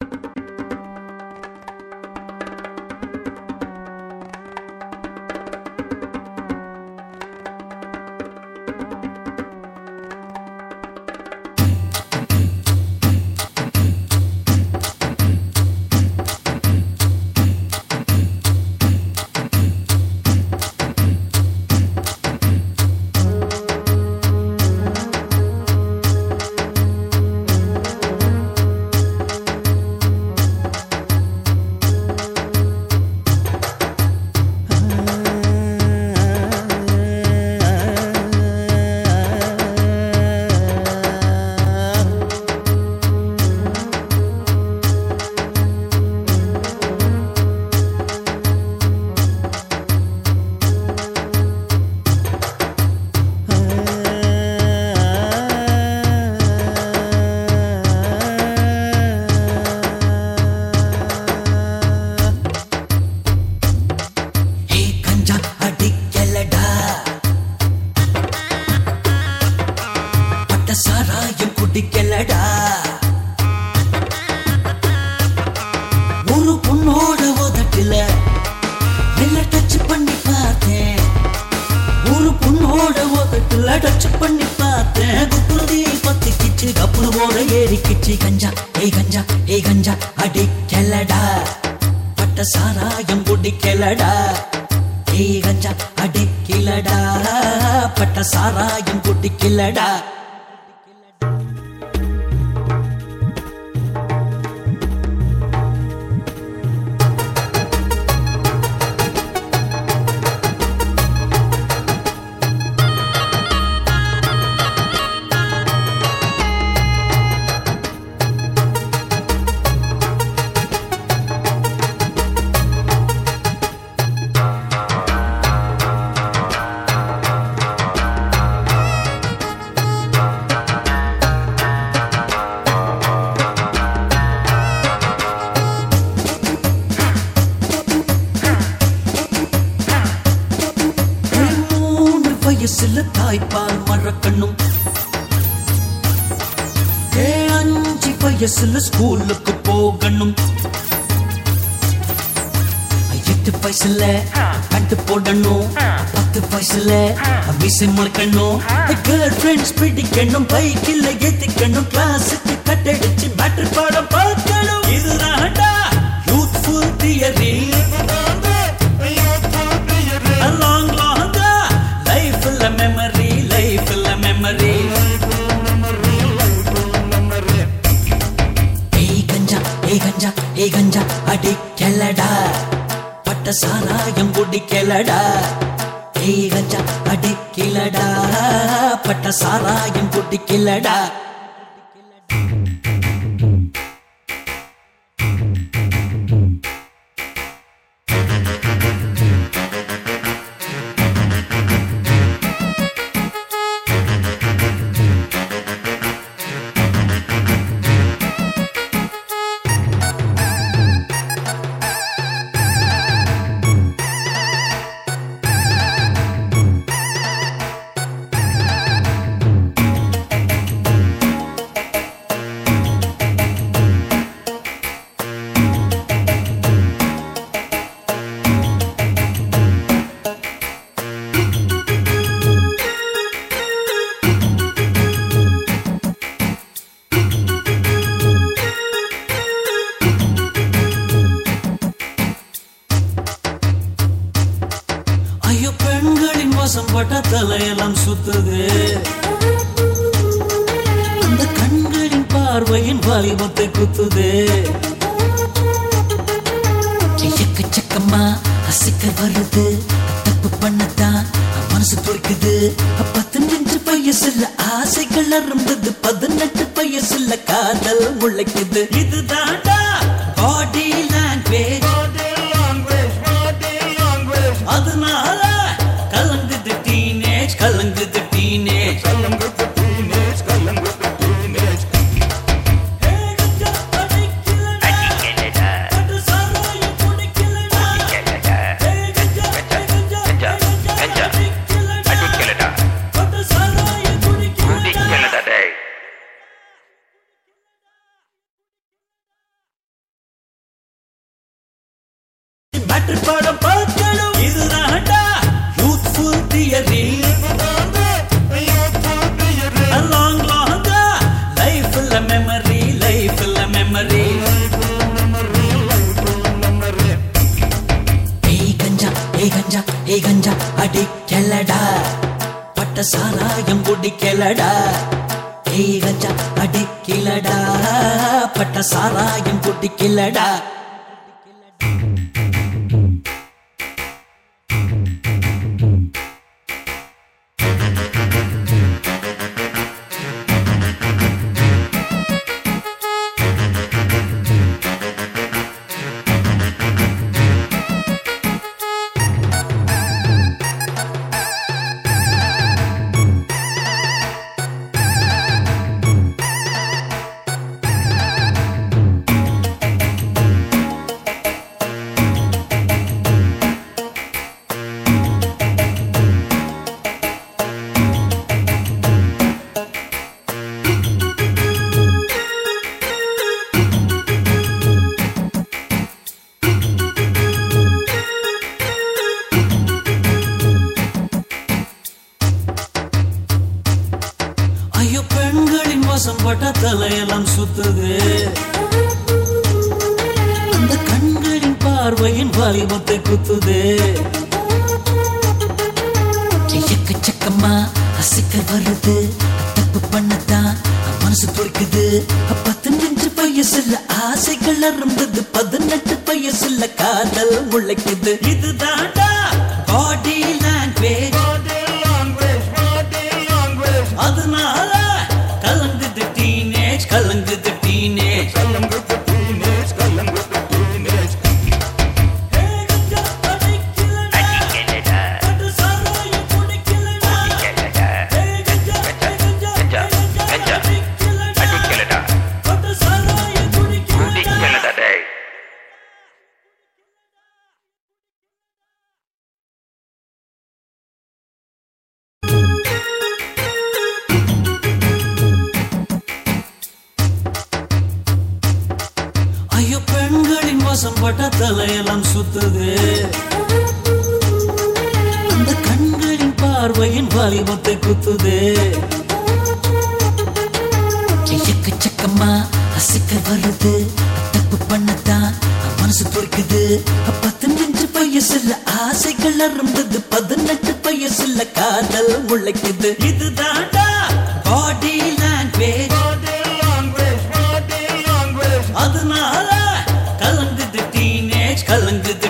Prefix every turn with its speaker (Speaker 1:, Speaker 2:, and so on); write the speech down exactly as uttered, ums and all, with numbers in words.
Speaker 1: சாராயம் குடிக்கலடா ஒரு பொண்ணோட உதட்டுல மெல்ல டச் பண்ணி பார்த்தேன் ஒரு பொண்ணோட உதட்டுல டச் பண்ணி பார்த்தேன் குப்புறதி பத்திக்கிச்சு கப்புனு போட ஏறிக்கிச்சு கஞ்சா ஏய் கஞ்சா ஏய் கஞ்சா அடிக்கலடா பட்ட சாராயம் குடிக்கலடா ஏய் கஞ்சா அடிக்கலடா பட்ட சாராயம் குடிக்கலடா வயசுல தாய்ப்பால் மறக்கணும் ஏ அஞ்சு வயசுல ஸ்கூலுக்கு போகணும் எட்டு வயசுல கட்டு போடணும் பத்து வயசுல மீசை முளைக்கணும் கேர்ள் ஃப்ரெண்ட்ஸ் பிடிக்கணும் பைக்கில் ஏத்திக்கணும் கிளாஸுக்கு கட்டடிச்சு மேட்டர் பாடம் பார்க்கணும் இதுதான்டா youthful theory long long life is a memory life is a memory hey ganja hey ganja hey ganja adikkelada patta saarayam kudikkelada hey ganja adikkelada patta saarayam kudikkelada பெண்களின் வசம் பட்ட தலையெல்லாம் சுத்துது அந்த கண்களின் பார்வையின் வாலிபத்தை குத்துது எக்கச்சக்கமா அசிக்க வருது தப்பு பண்ணத்தான் மனசு துடிக்குது பதினஞ்சு வயசுல ஆசைகள் அரும்புது பதினெட்டு வயசுல காதல் முளைக்குது இதுதான்டா பாடி லாங்குவேஜ் அதனால கலங்குது டீனேஜ் கலங்குது டீனேஜ் கலங்குது டீனேஜ் கலங்குது டீனேஜ் மேட்ரு படம் பார்க்கணும் இதுதான்டா youthful theory Long long life full of memory life full of memory hey ganja hey ganja hey ganja adikkelada patta salayam kudikkelada hey ganja adikkelada patta salayam kudikkelada பெண்களின் வாசம் பட்ட தலையெல்லாம் சுத்துது அந்த கண்களின் பார்வையின் வாலிபத்தை குத்துது எக்கச்சக்கமா அசிக்க வருது தப்பு பண்ணத்தான் மனசு துடிக்குது பத்து நெஞ்சு வயசுல ஆசைகள் அருந்தது பதினெட்டு வயசுல காதல் முளைக்குது இதுதான்டா பாடி லாங்குவேஜ் அதனால கலங்குது டீனேஜ் கலங்குது டீனேஜ் கலங்குது டீனேஜ் கலங்குது டீனேஜ் ஹே கஞ்சா அடிக்கலடா அடிக்கலடா அது சாராய குடிக்கலடா அடிக்கலடா ஹே கஞ்சா கஞ்சா கஞ்சா அடிக்கலடா அது சாராய குடிக்கலடா அடிக்கலடா டேய் பெண்களின் வாசம் பட்ட தலையெல்லாம் சுத்துது அந்த கண்களின் பார்வையின் வாலிபத்தை குத்துது எக்கச்சக்கமா அசிக்க வருது தப்பு பண்ணத்தான் மனசு துடிக்குது பத்து நெஞ்சு வயசுல ஆசைகள் அருந்தது பதினெட்டு வயசுல காதல் முளைக்குது இதுதான்டா பாடி லாங்குவேஜ் அதனால கலங்குது டீனேஜ் கலங்குது